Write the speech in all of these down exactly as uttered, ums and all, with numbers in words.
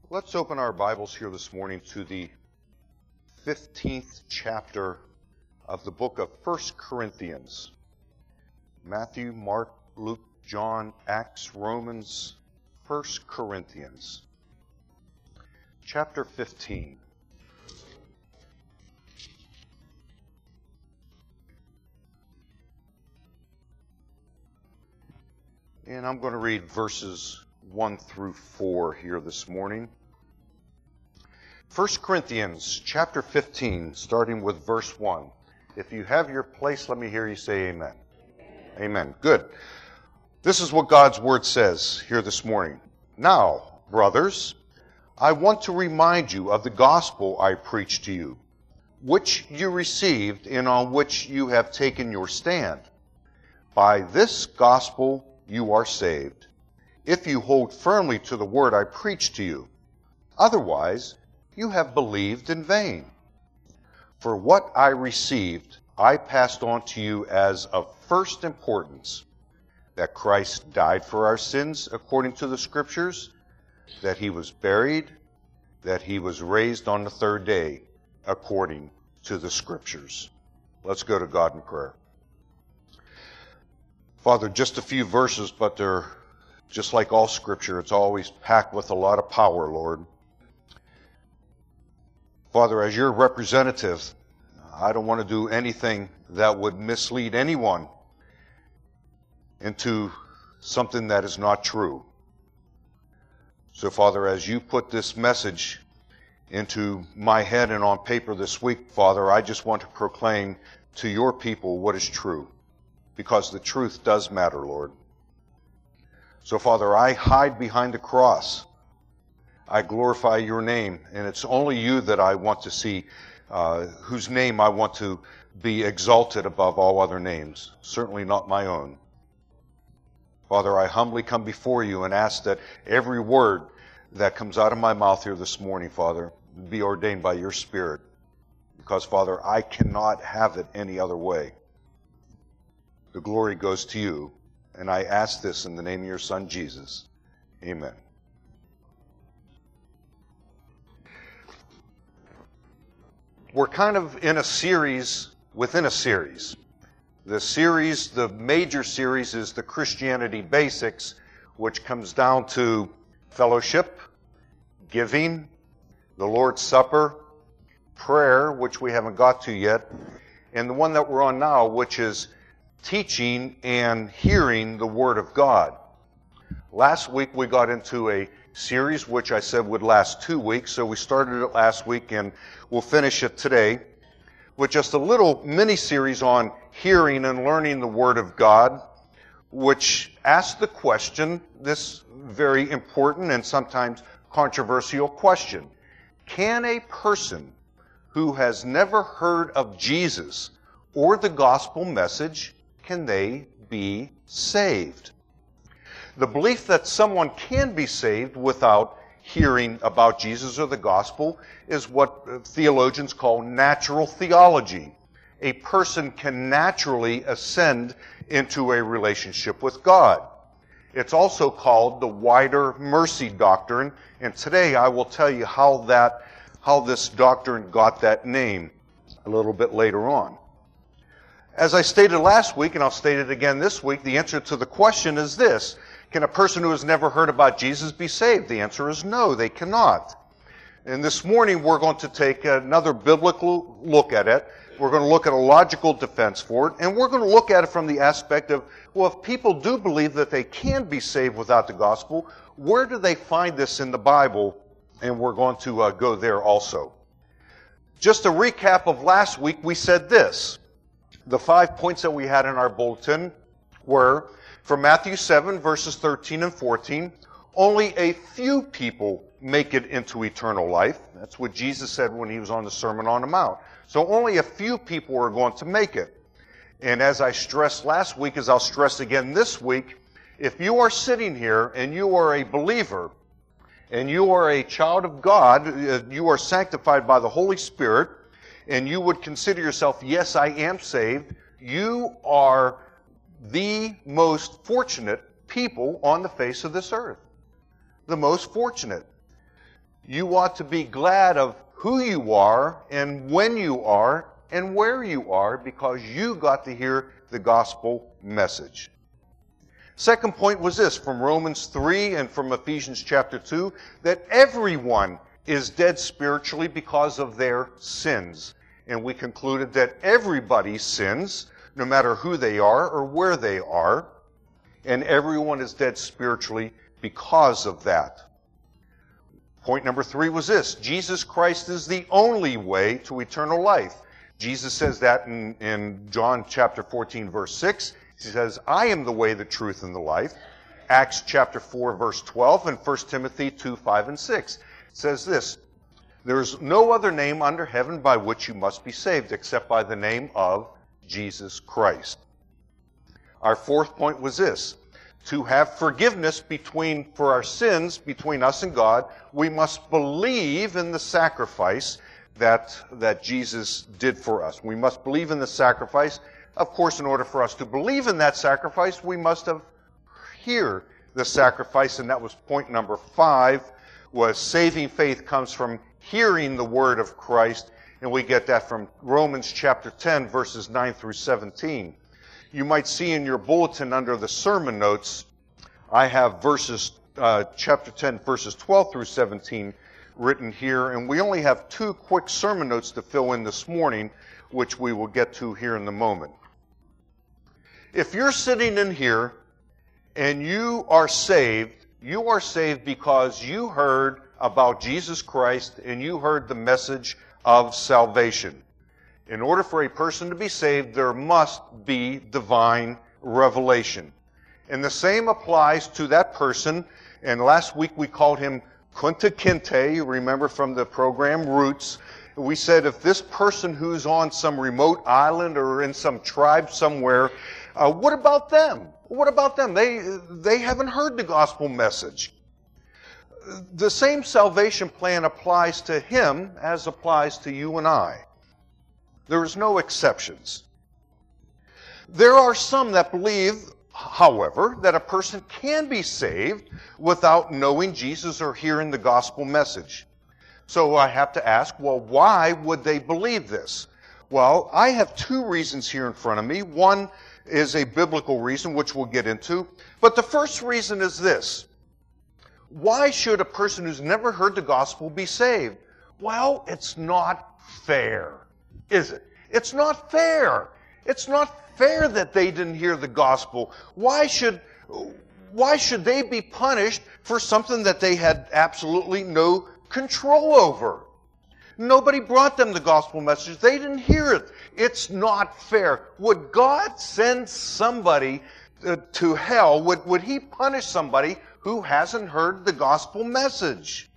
Let's open our Bibles here this morning to the fifteenth chapter of the book of First Corinthians. Matthew, Mark, Luke, John, Acts, Romans, First Corinthians. Chapter fifteen. And I'm going to read verses one through four here this morning. First Corinthians chapter fifteen, starting with verse one. If you have your place, let me hear you say amen. Amen. Amen. Good. This is what God's Word says here this morning. Now, brothers, I want to remind you of the gospel I preached to you, which you received and on which you have taken your stand. By this gospel you are saved, if you hold firmly to the word I preached to you. Otherwise, you have believed in vain. For what I received, I passed on to you as of first importance, that Christ died for our sins according to the Scriptures, that he was buried, that he was raised on the third day according to the Scriptures. Let's go to God in prayer. Father, just a few verses, but they're just like all Scripture. It's always packed with a lot of power, Lord. Father, as your representative, I don't want to do anything that would mislead anyone into something that is not true. So, Father, as you put this message into my head and on paper this week, Father, I just want to proclaim to your people what is true, because the truth does matter, Lord. So, Father, I hide behind the cross. I glorify your name, and it's only you that I want to see, uh, whose name I want to be exalted above all other names, certainly not my own. Father, I humbly come before you and ask that every word that comes out of my mouth here this morning, Father, be ordained by your Spirit, because, Father, I cannot have it any other way. The glory goes to you, and I ask this in the name of your Son, Jesus. Amen. We're kind of in a series within a series. The series, the major series, is the Christianity Basics, which comes down to fellowship, giving, the Lord's Supper, prayer, which we haven't got to yet, and the one that we're on now, which is teaching and hearing the Word of God. Last week we got into a series which I said would last two weeks, so we started it last week and we'll finish it today with just a little mini-series on hearing and learning the Word of God, which asks the question, this very important and sometimes controversial question: can a person who has never heard of Jesus or the gospel message, can they be saved? The belief that someone can be saved without hearing about Jesus or the gospel is what theologians call natural theology. A person can naturally ascend into a relationship with God. It's also called the wider mercy doctrine, and today I will tell you how that, how this doctrine got that name a little bit later on. As I stated last week, and I'll state it again this week, the answer to the question is this: can a person who has never heard about Jesus be saved? The answer is no, they cannot. And this morning we're going to take another biblical look at it. We're going to look at a logical defense for it, and we're going to look at it from the aspect of, well, if people do believe that they can be saved without the gospel, where do they find this in the Bible? And we're going to uh, go there also. Just a recap of last week, we said this. The five points that we had in our bulletin were, from Matthew seven, verses thirteen and fourteen, only a few people make it into eternal life. That's what Jesus said when he was on the Sermon on the Mount. So only a few people are going to make it. And as I stressed last week, as I'll stress again this week, if you are sitting here and you are a believer, and you are a child of God, you are sanctified by the Holy Spirit, and you would consider yourself, yes, I am saved, you are the most fortunate people on the face of this earth. The most fortunate. You ought to be glad of who you are and when you are and where you are, because you got to hear the gospel message. Second point was this, from Romans three and from Ephesians chapter two, that everyone is dead spiritually because of their sins. And we concluded that everybody sins, no matter who they are or where they are, and everyone is dead spiritually because of that. Point number three was this, Jesus Christ is the only way to eternal life. Jesus says that in, in John chapter fourteen, verse six. He says, I am the way, the truth, and the life. Acts chapter four, verse twelve, and First Timothy two, five, and six. It says this, there is no other name under heaven by which you must be saved except by the name of Jesus Christ. Our fourth point was this, to have forgiveness between, for our sins between us and God, we must believe in the sacrifice that, that Jesus did for us. We must believe in the sacrifice. Of course, in order for us to believe in that sacrifice, we must have hear the sacrifice, and that was point number five, was saving faith comes from hearing the word of Christ, and we get that from Romans chapter ten, verses nine through seventeen. You might see in your bulletin under the sermon notes, I have verses, uh, chapter ten, verses twelve through seventeen written here, and we only have two quick sermon notes to fill in this morning, which we will get to here in a moment. If you're sitting in here and you are saved, you are saved because you heard about Jesus Christ and you heard the message of salvation. In order for a person to be saved, there must be divine revelation. And the same applies to that person. And last week we called him Kunta Kinte, you remember from the program Roots. We said if this person who's on some remote island or in some tribe somewhere, uh, what about them? What about them? They, they haven't heard the gospel message. The same salvation plan applies to him as applies to you and I. There is no exceptions. There are some that believe, however, that a person can be saved without knowing Jesus or hearing the gospel message. So I have to ask, well, why would they believe this? Well, I have two reasons here in front of me. One is a biblical reason, which we'll get into. But the first reason is this. Why should a person who's never heard the gospel be saved? Well, it's not fair, is it? It's not fair. It's not fair that they didn't hear the gospel. Why should, why should they be punished for something that they had absolutely no control over? Nobody brought them the gospel message. They didn't hear it. It's not fair. Would God send somebody uh, to hell? Would, would He punish somebody who hasn't heard the gospel message?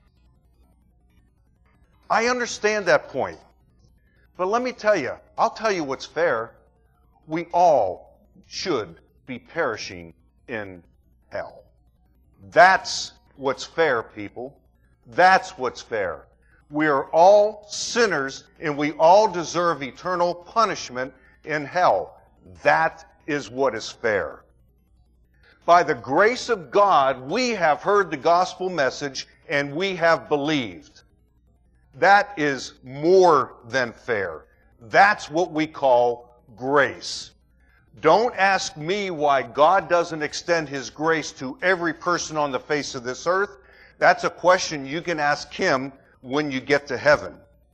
I understand that point. But let me tell you, I'll tell you what's fair. We all should be perishing in hell. That's what's fair, people. That's what's fair. We are all sinners and we all deserve eternal punishment in hell. That is what is fair. By the grace of God, we have heard the gospel message and we have believed. That is more than fair. That's what we call grace. Don't ask me why God doesn't extend His grace to every person on the face of this earth. That's a question you can ask Him when you get to heaven.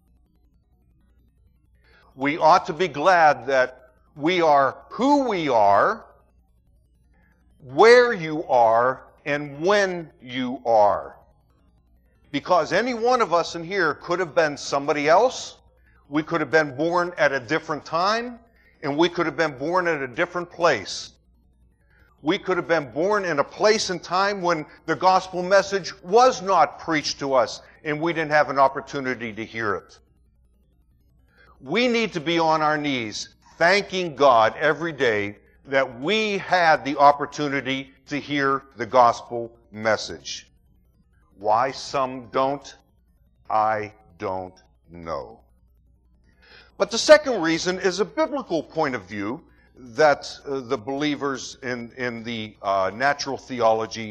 We ought to be glad that we are who we are, where you are, and when you are. Because any one of us in here could have been somebody else. We could have been born at a different time, and we could have been born at a different place. We could have been born in a place and time when the gospel message was not preached to us, and we didn't have an opportunity to hear it. We need to be on our knees, thanking God every day that we had the opportunity to hear the gospel message. Why some don't, I don't know. But the second reason is a biblical point of view that uh, the believers in, in the uh, natural theology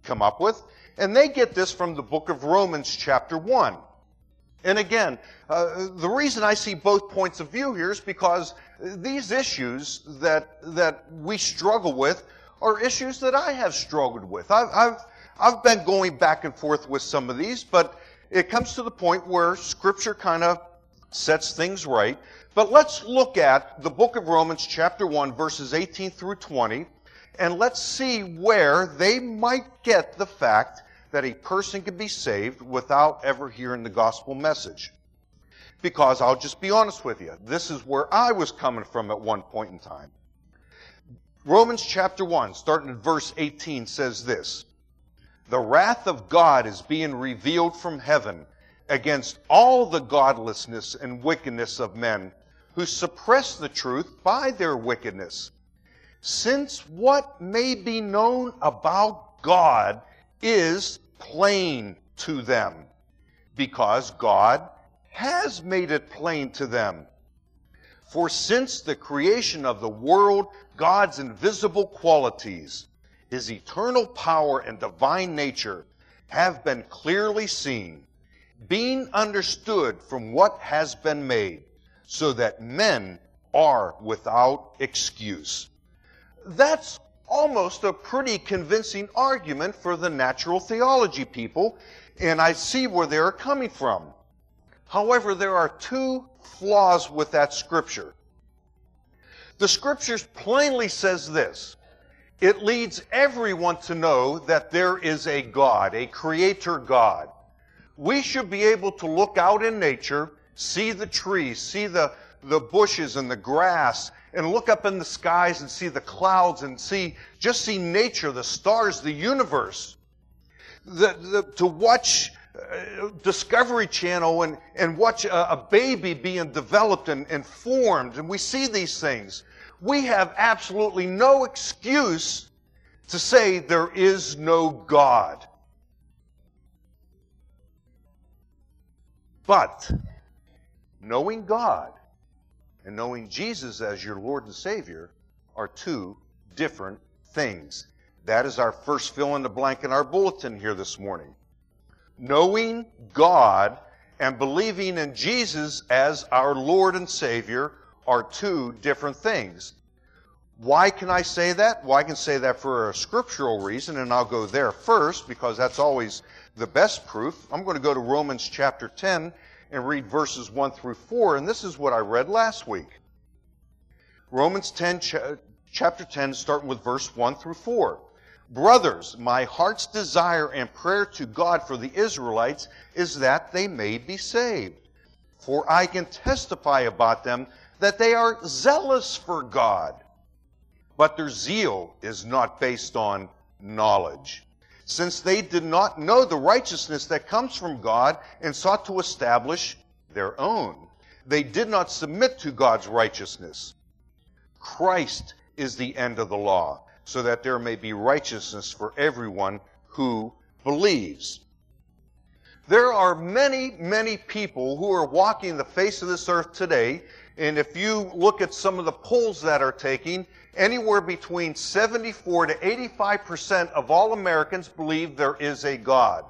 come up with, and they get this from the book of Romans chapter one. And again, uh, the reason I see both points of view here is because these issues that that we struggle with are issues that I have struggled with. I've, I've, I've been going back and forth with some of these, but it comes to the point where Scripture kind of sets things right. But let's look at the book of Romans chapter one, verses eighteen through twenty, and let's see where they might get the fact that a person can be saved without ever hearing the gospel message. Because I'll just be honest with you, this is where I was coming from at one point in time. Romans chapter one, starting at verse eighteen, says this: "The wrath of God is being revealed from heaven against all the godlessness and wickedness of men who suppress the truth by their wickedness. Since what may be known about God is plain to them, because God has made it plain to them. For since the creation of the world, God's invisible qualities, His eternal power and divine nature, have been clearly seen, being understood from what has been made, so that men are without excuse." That's almost a pretty convincing argument for the natural theology people, and I see where they're coming from. However, there are two flaws with that scripture. The scriptures plainly says this: it leads everyone to know that there is a God, a creator God. We should be able to look out in nature, see the trees, see the, the bushes and the grass, and look up in the skies and see the clouds and see, just see nature, the stars, the universe. The, the, to watch uh, Discovery Channel and, and watch a, a baby being developed and, and formed, and we see these things. We have absolutely no excuse to say there is no God. But knowing God and knowing Jesus as your Lord and Savior are two different things. That is our first fill in the blank in our bulletin here this morning. Knowing God and believing in Jesus as our Lord and Savior are two different things. Why can I say that? Well, I can say that for a scriptural reason, and I'll go there first because that's always the best proof. I'm going to go to Romans chapter ten and read verses one through four, and this is what I read last week. Romans ten, chapter ten, starting with verse one through four. "Brothers, my heart's desire and prayer to God for the Israelites is that they may be saved. For I can testify about them that they are zealous for God, but their zeal is not based on knowledge, since they did not know the righteousness that comes from God and sought to establish their own. They did not submit to God's righteousness. Christ is the end of the law, so that there may be righteousness for everyone who believes." There are many, many people who are walking the face of this earth today, and if you look at some of the polls that are taking, anywhere between seventy-four to eighty-five percent of all Americans believe there is a God.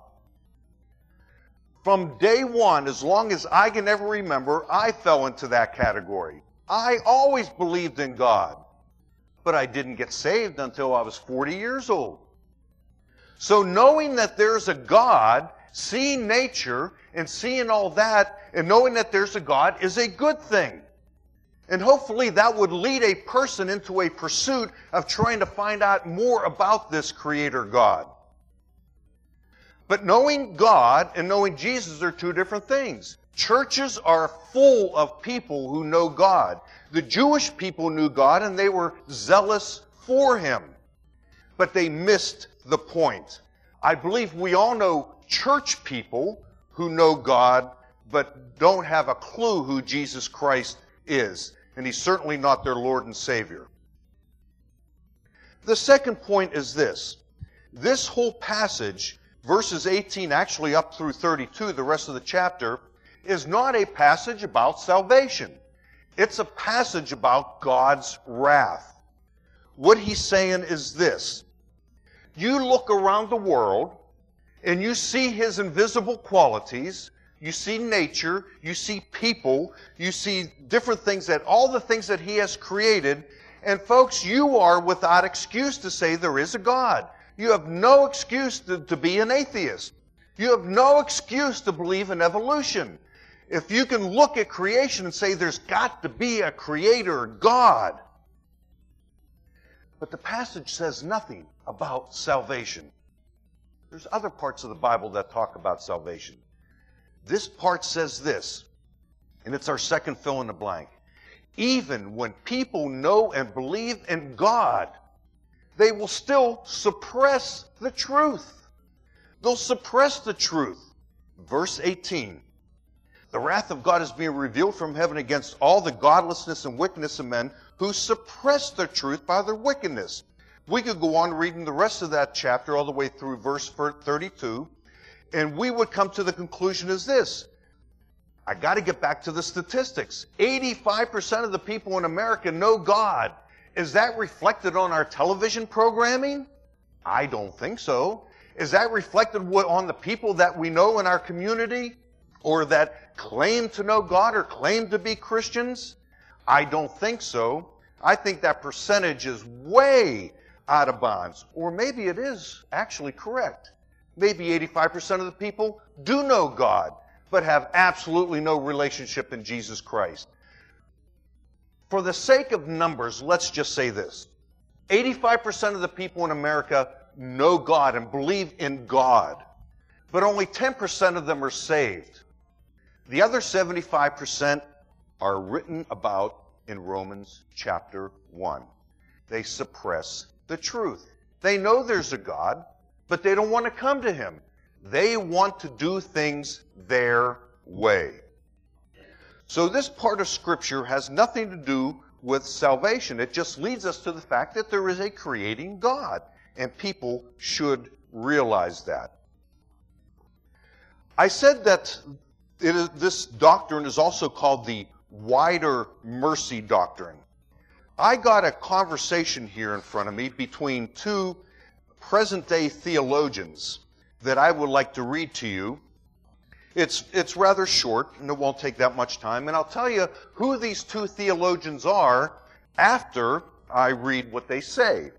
From day one, as long as I can ever remember, I fell into that category. I always believed in God, but I didn't get saved until I was forty years old. So knowing that there's a God, seeing nature and seeing all that, and knowing that there's a God is a good thing. And hopefully that would lead a person into a pursuit of trying to find out more about this Creator God. But knowing God and knowing Jesus are two different things. Churches are full of people who know God. The Jewish people knew God and they were zealous for Him. But they missed the point. I believe we all know church people who know God but don't have a clue who Jesus Christ is. And He's certainly not their Lord and Savior. The second point is this. This whole passage, verses eighteen actually up through thirty-two, the rest of the chapter, is not a passage about salvation. It's a passage about God's wrath. What he's saying is this. You look around the world and you see His invisible qualities. You see nature, you see people, you see different things, that all the things that He has created. And folks, you are without excuse to say there is a God. You have no excuse to, to be an atheist. You have no excuse to believe in evolution. If you can look at creation and say there's got to be a creator, God. But the passage says nothing about salvation. There's other parts of the Bible that talk about salvation. This part says this, and it's our second fill in the blank. Even when people know and believe in God, they will still suppress the truth. They'll suppress the truth. Verse eighteen. The wrath of God is being revealed from heaven against all the godlessness and wickedness of men who suppress the truth by their wickedness. We could go on reading the rest of that chapter all the way through verse thirty-two. And we would come to the conclusion is this. I got to get back to the statistics. eighty-five percent of the people in America know God. Is that reflected on our television programming? I don't think so. Is that reflected on the people that we know in our community or that claim to know God or claim to be Christians? I don't think so. I think that percentage is way out of bounds. Or maybe it is actually correct. Maybe eighty-five percent of the people do know God, but have absolutely no relationship in Jesus Christ. For the sake of numbers, let's just say this. eighty-five percent of the people in America know God and believe in God, but only ten percent of them are saved. The other seventy-five percent are written about in Romans chapter one. They suppress the truth. They know there's a God, but they don't want to come to Him. They want to do things their way. So this part of Scripture has nothing to do with salvation. It just leads us to the fact that there is a creating God, and people should realize that. I said that it is, this doctrine is also called the wider mercy doctrine. I got a conversation here in front of me between two present-day theologians that I would like to read to you. It's, it's rather short, and it won't take that much time. And I'll tell you who these two theologians are after I read what they say.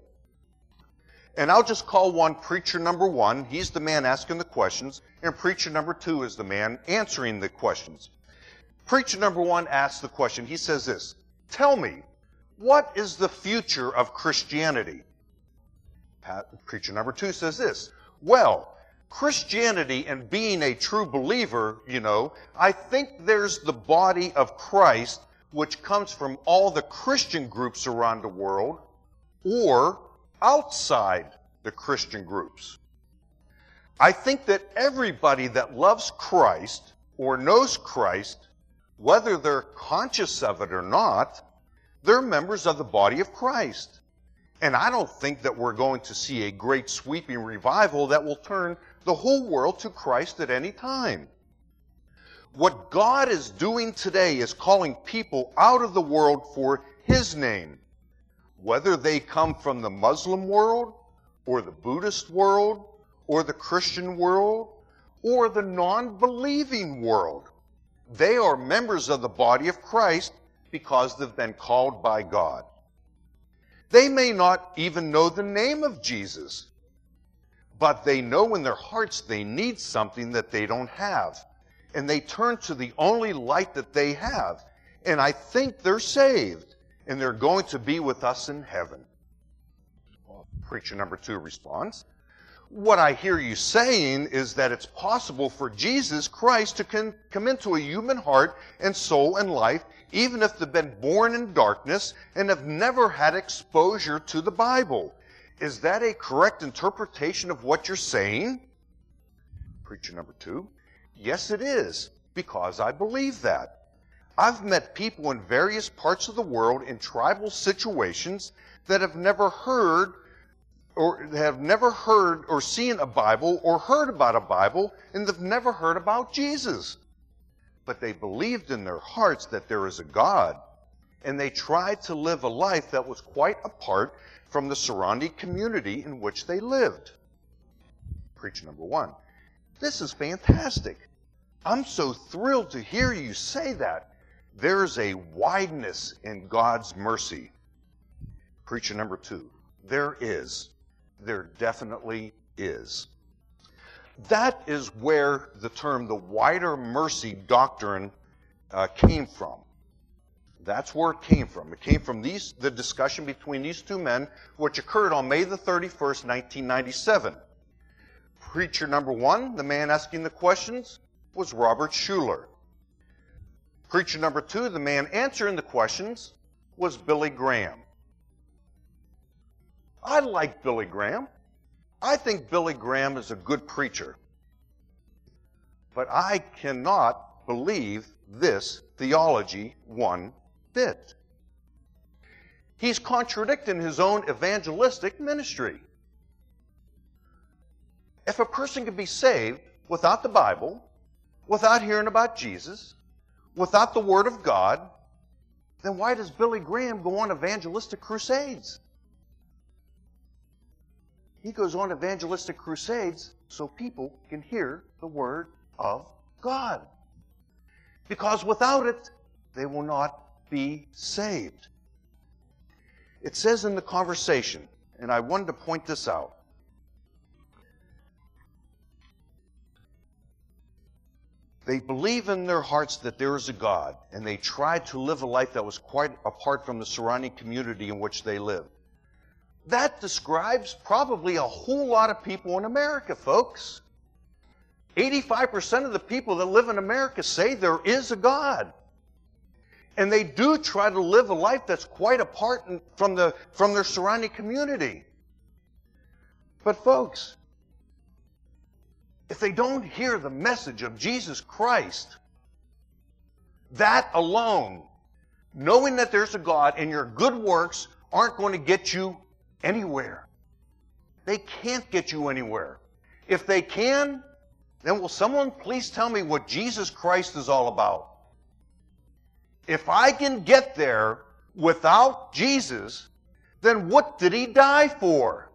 And I'll just call one preacher number one. He's the man asking the questions. And preacher number two is the man answering the questions. Preacher number one asks the question. He says this, "Tell me, what is the future of Christianity?" Preacher number two says this, "Well, Christianity and being a true believer, you know, I think there's the body of Christ, which comes from all the Christian groups around the world, or outside the Christian groups. I think that everybody that loves Christ or knows Christ, whether they're conscious of it or not, they're members of the body of Christ. And I don't think that we're going to see a great sweeping revival that will turn the whole world to Christ at any time. What God is doing today is calling people out of the world for His name. Whether they come from the Muslim world, or the Buddhist world, or the Christian world, or the non-believing world, they are members of the body of Christ because they've been called by God. They may not even know the name of Jesus, but they know in their hearts they need something that they don't have. And they turn to the only light that they have. And I think they're saved. And they're going to be with us in heaven." Well, preacher number two responds, "What I hear you saying is that it's possible for Jesus Christ to con- come into a human heart and soul and life, even if they've been born in darkness and have never had exposure to the Bible. Is that a correct interpretation of what you're saying?" Preacher number two, "Yes, it is, because I believe that. I've met people in various parts of the world in tribal situations that have never heard or have never heard or seen a Bible or heard about a Bible, and they've never heard about Jesus. But they believed in their hearts that there is a God, and they tried to live a life that was quite apart from the surrounding community in which they lived. Preacher number one: this is fantastic. I'm so thrilled to hear you say that. There's a wideness in God's mercy. Preacher number two: there is. There definitely is. That is where the term the wider mercy doctrine uh, came from. That's where it came from. It came from these, the discussion between these two men, which occurred on May the thirty-first, nineteen ninety-seven. Preacher number one, the man asking the questions, was Robert Schuller. Preacher number two, the man answering the questions, was Billy Graham. I like Billy Graham. I think Billy Graham is a good preacher. But I cannot believe this theology one bit. He's contradicting his own evangelistic ministry. If a person can be saved without the Bible, without hearing about Jesus, without the Word of God, then why does Billy Graham go on evangelistic crusades? He goes on evangelistic crusades so people can hear the Word of God. Because without it, they will not be saved. It says in the conversation, and I wanted to point this out, they believe in their hearts that there is a God, and they tried to live a life that was quite apart from the surrounding community in which they lived. That describes probably a whole lot of people in America, folks. eighty-five percent of the people that live in America say there is a God. And they do try to live a life that's quite apart from, the, from their surrounding community. But folks, if they don't hear the message of Jesus Christ, that alone, knowing that there's a God and your good works aren't going to get you anywhere. They can't get you anywhere. If they can, then will someone please tell me what Jesus Christ is all about? If I can get there without Jesus, then what did He die for?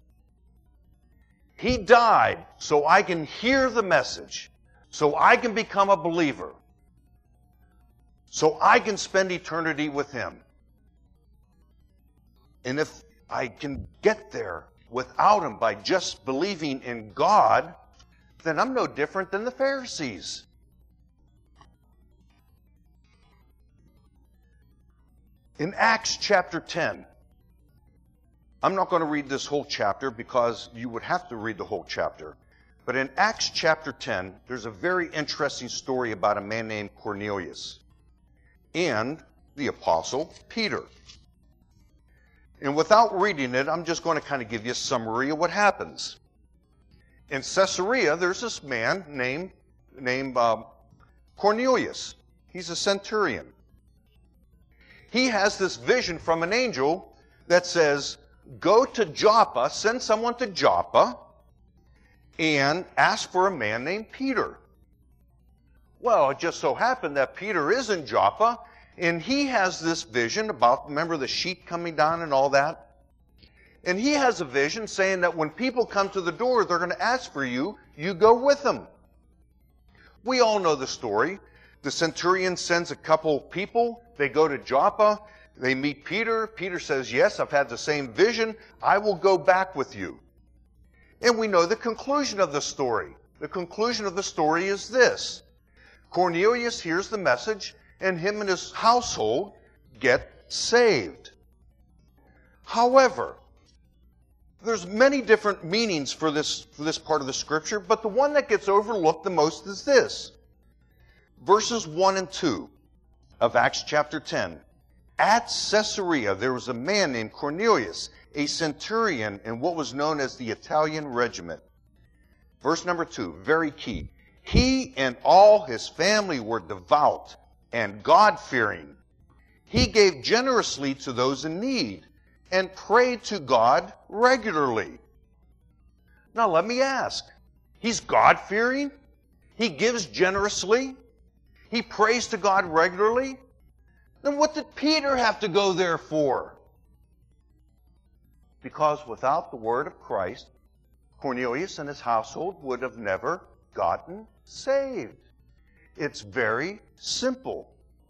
He died so I can hear the message, so I can become a believer, so I can spend eternity with Him. And if I can get there without Him by just believing in God, then I'm no different than the Pharisees. In Acts chapter ten, I'm not going to read this whole chapter because you would have to read the whole chapter. But in Acts chapter ten, there's a very interesting story about a man named Cornelius and the apostle Peter. And without reading it, I'm just going to kind of give you a summary of what happens. In Caesarea, there's this man named, named uh, Cornelius. He's a centurion. He has this vision from an angel that says, go to Joppa, send someone to Joppa, and ask for a man named Peter. Well, it just so happened that Peter is in Joppa, and he has this vision about, remember the sheet coming down and all that? And he has a vision saying that when people come to the door, they're going to ask for you, you go with them. We all know the story. The centurion sends a couple people. They go to Joppa. They meet Peter. Peter says, yes, I've had the same vision. I will go back with you. And we know the conclusion of the story. The conclusion of the story is this. Cornelius hears the message, and him and his household get saved. However, there's many different meanings for this, for this part of the Scripture, but the one that gets overlooked the most is this. Verses one and two of Acts chapter ten. At Caesarea, there was a man named Cornelius, a centurion in what was known as the Italian regiment. Verse number two, very key. He and all his family were devout and God-fearing. He gave generously to those in need and prayed to God regularly. Now let me ask, he's God-fearing? He gives generously? He prays to God regularly? Then what did Peter have to go there for? Because without the word of Christ, Cornelius and his household would have never gotten saved. It's very simple.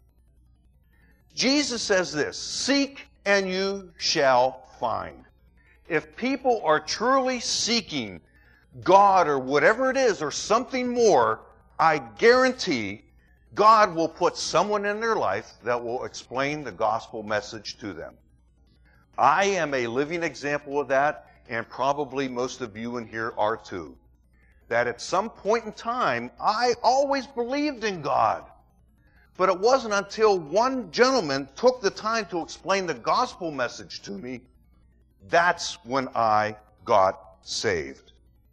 Jesus says this, "Seek and you shall find." If people are truly seeking God or whatever it is or something more, I guarantee God will put someone in their life that will explain the gospel message to them. I am a living example of that, and probably most of you in here are too. That at some point in time, I always believed in God. But it wasn't until one gentleman took the time to explain the gospel message to me, that's when I got saved.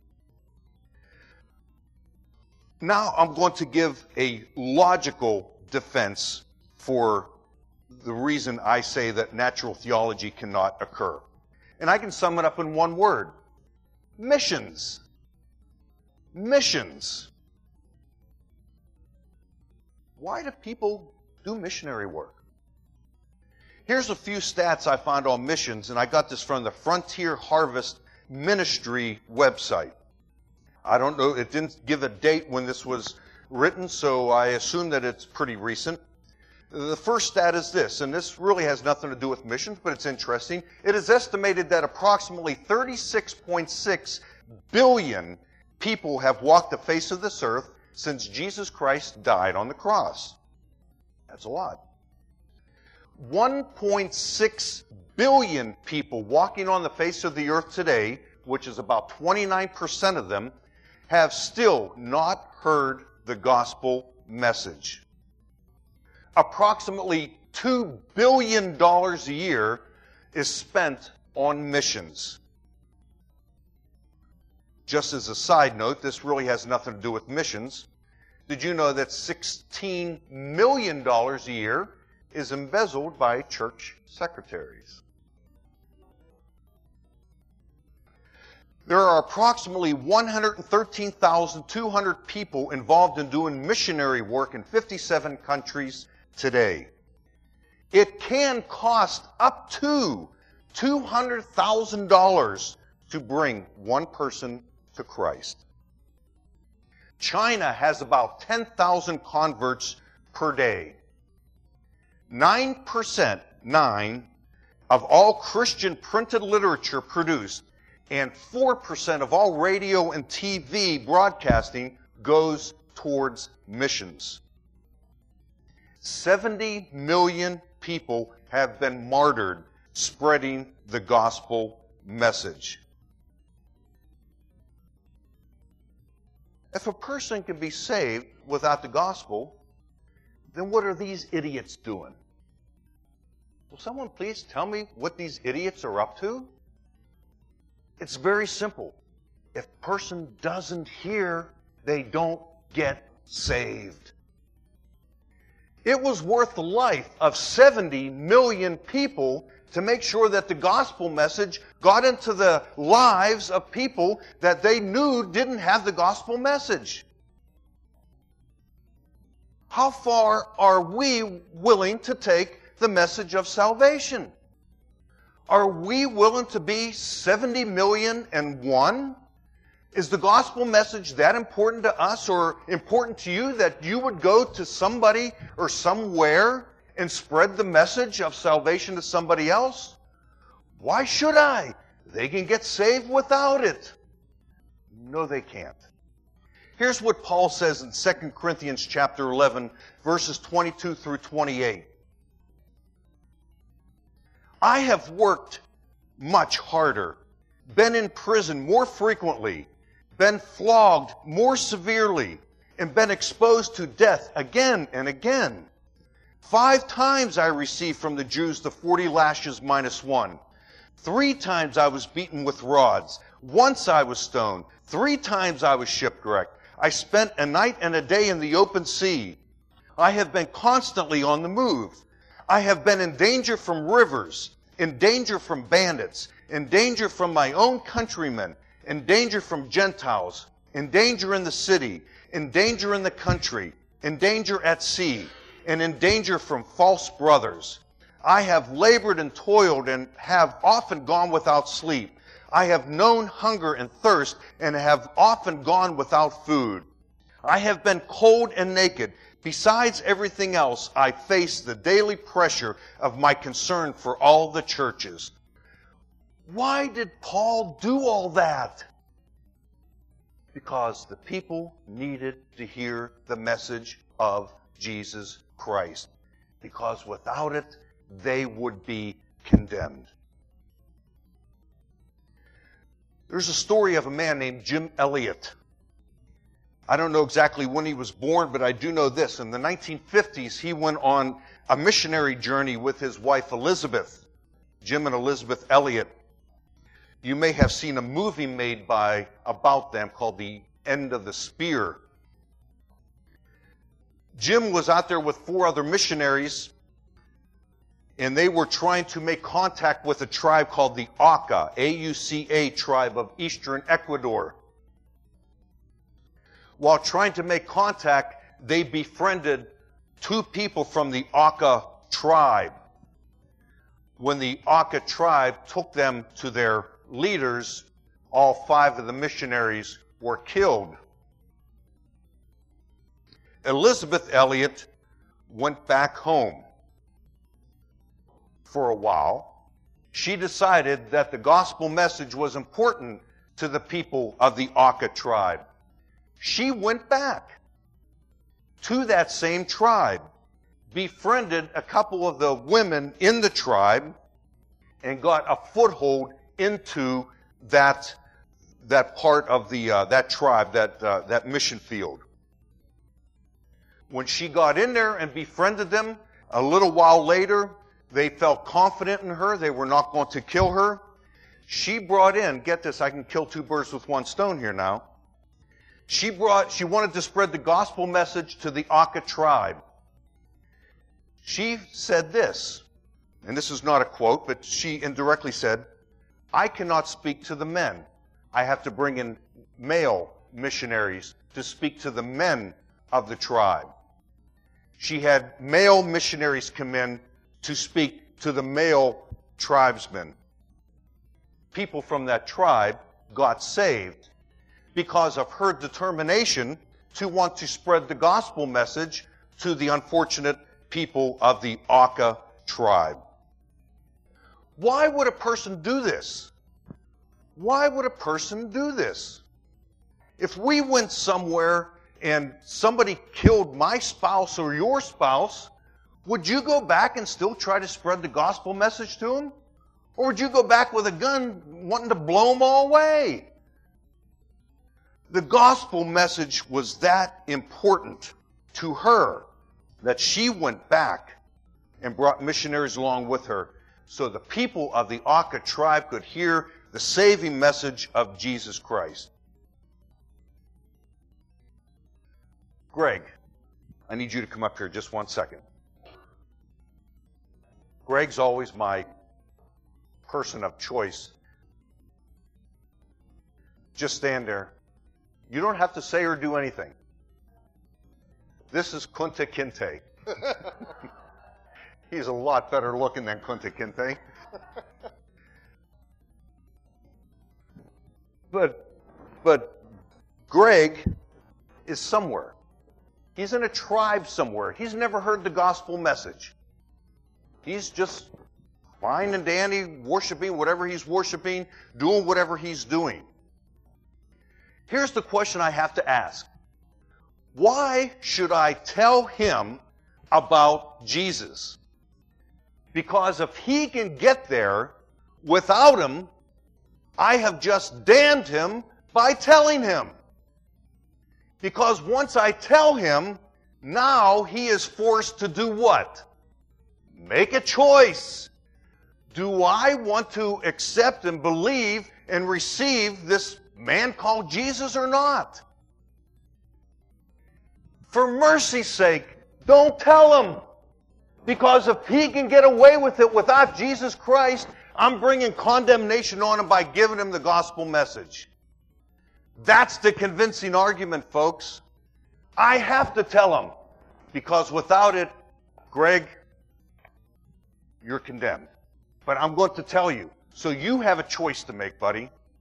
Now I'm going to give a logical defense for the reason I say that natural theology cannot occur. And I can sum it up in one word. Missions. Missions. Why do people do missionary work? Here's a few stats I found on missions, and I got this from the Frontier Harvest Ministry website. I don't know, it didn't give a date when this was written, so I assume that it's pretty recent. The first stat is this, and this really has nothing to do with missions, but it's interesting. It is estimated that approximately thirty-six point six billion people have walked the face of this earth since Jesus Christ died on the cross. That's a lot. one point six billion people walking on the face of the earth today, which is about twenty-nine percent of them, have still not heard the gospel message. Approximately two billion dollars a year is spent on missions. Just as a side note, this really has nothing to do with missions. Did you know that sixteen million dollars a year is embezzled by church secretaries? There are approximately one hundred thirteen thousand two hundred people involved in doing missionary work in fifty-seven countries today. It can cost up to two hundred thousand dollars to bring one person to Christ. China has about ten thousand converts per day. nine percent, nine, of all Christian printed literature produced and four percent of all radio and T V broadcasting goes towards missions. seventy million people have been martyred spreading the gospel message. If a person can be saved without the gospel, then what are these idiots doing? Will someone please tell me what these idiots are up to? It's very simple. If a person doesn't hear, they don't get saved. It was worth the life of seventy million people to make sure that the gospel message got into the lives of people that they knew didn't have the gospel message. How far are we willing to take the message of salvation? Are we willing to be seventy million and one? Is the gospel message that important to us or important to you that you would go to somebody or somewhere and spread the message of salvation to somebody else? Why should I? They can get saved without it. No, they can't. Here's what Paul says in Second Corinthians chapter eleven, verses twenty-two through twenty-eight. I have worked much harder, been in prison more frequently, been flogged more severely, and been exposed to death again and again. Five times I received from the Jews the forty lashes minus one. Three times I was beaten with rods. Once I was stoned. Three times I was shipwrecked. I spent a night and a day in the open sea. I have been constantly on the move. I have been in danger from rivers, in danger from bandits, in danger from my own countrymen, in danger from Gentiles, in danger in the city, in danger in the country, in danger at sea, and in danger from false brothers. I have labored and toiled and have often gone without sleep. I have known hunger and thirst and have often gone without food. I have been cold and naked. Besides everything else, I face the daily pressure of my concern for all the churches. Why did Paul do all that? Because the people needed to hear the message of Jesus Christ. Because without it, they would be condemned. There's a story of a man named Jim Elliot. I don't know exactly when he was born, but I do know this. In the nineteen fifties, he went on a missionary journey with his wife Elizabeth, Jim and Elizabeth Elliot. You may have seen a movie made by about them called The End of the Spear. Jim was out there with four other missionaries, and they were trying to make contact with a tribe called the Auca, A U C A tribe of eastern Ecuador. While trying to make contact, they befriended two people from the Auca tribe. When the Auca tribe took them to their leaders, all five of the missionaries were killed. Elizabeth Elliot went back home. For a while, she decided that the gospel message was important to the people of the Auca tribe. She went back to that same tribe, befriended a couple of the women in the tribe, and got a foothold into that, that part of the, uh, that tribe, that, uh, that mission field. When she got in there and befriended them, a little while later, they felt confident in her. They were not going to kill her. She brought in, get this, I can kill two birds with one stone here now. She brought, she wanted to spread the gospel message to the Auca tribe. She said this, and this is not a quote, but she indirectly said, I cannot speak to the men. I have to bring in male missionaries to speak to the men of the tribe. She had male missionaries come in to speak to the male tribesmen. People from that tribe got saved because of her determination to want to spread the gospel message to the unfortunate people of the Auca tribe. Why would a person do this? Why would a person do this? If we went somewhere and somebody killed my spouse or your spouse, would you go back and still try to spread the gospel message to them? Or would you go back with a gun wanting to blow them all away? The gospel message was that important to her that she went back and brought missionaries along with her so the people of the Auca tribe could hear the saving message of Jesus Christ. Greg, I need you to come up here just one second. Greg's always my person of choice. Just stand there. You don't have to say or do anything. This is Kunta Kinte. He's a lot better looking than Kunta Kinte. But, but Greg is somewhere. He's in a tribe somewhere. He's never heard the gospel message. He's just fine and dandy, worshiping whatever he's worshiping, doing whatever he's doing. Here's the question I have to ask. Why should I tell him about Jesus? Because if he can get there without him, I have just damned him by telling him. Because once I tell him, now he is forced to do what? Make a choice. Do I want to accept and believe and receive this man called Jesus or not? For mercy's sake, don't tell him. Because if he can get away with it without Jesus Christ, I'm bringing condemnation on him by giving him the gospel message. That's the convincing argument, folks. I have to tell him. Because without it, Greg, you're condemned. But I'm going to tell you. So you have a choice to make, buddy.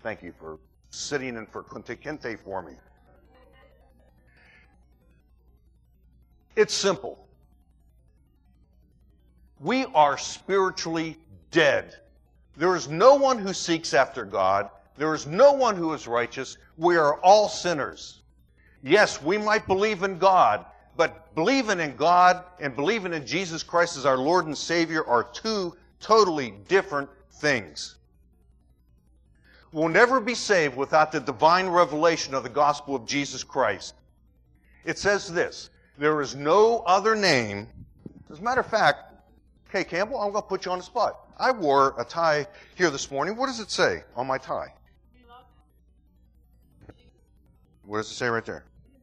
Thank you for sitting in for Kunte Kinte for me. It's simple. We are spiritually dead. There is no one who seeks after God. There is no one who is righteous. We are all sinners. Yes, we might believe in God, but believing in God and believing in Jesus Christ as our Lord and Savior are two totally different things. We'll never be saved without the divine revelation of the gospel of Jesus Christ. It says this, there is no other name. As a matter of fact, okay, Campbell, I'm going to put you on the spot. I wore a tie here this morning. What does it say on my tie? What does it say right there?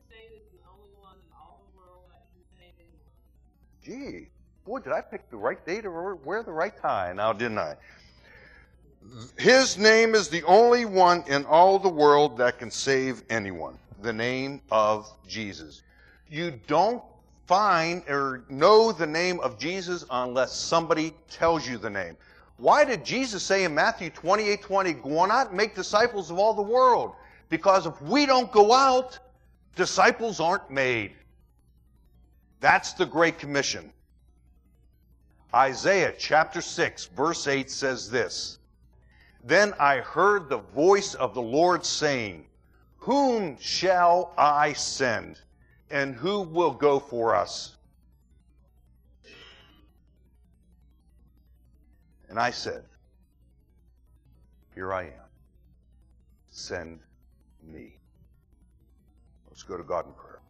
Gee, boy, did I pick the right day to wear the right tie now, didn't I? His name is the only one in all the world that can save anyone. The name of Jesus. You don't find or know the name of Jesus unless somebody tells you the name. Why did Jesus say in Matthew twenty-eight twenty, go out and make disciples of all the world? Because if we don't go out, disciples aren't made. That's the Great Commission. Isaiah chapter six, verse eight says this, then I heard the voice of the Lord saying, whom shall I send, and who will go for us? And I said, here I am. Send me. Let's go to God in prayer.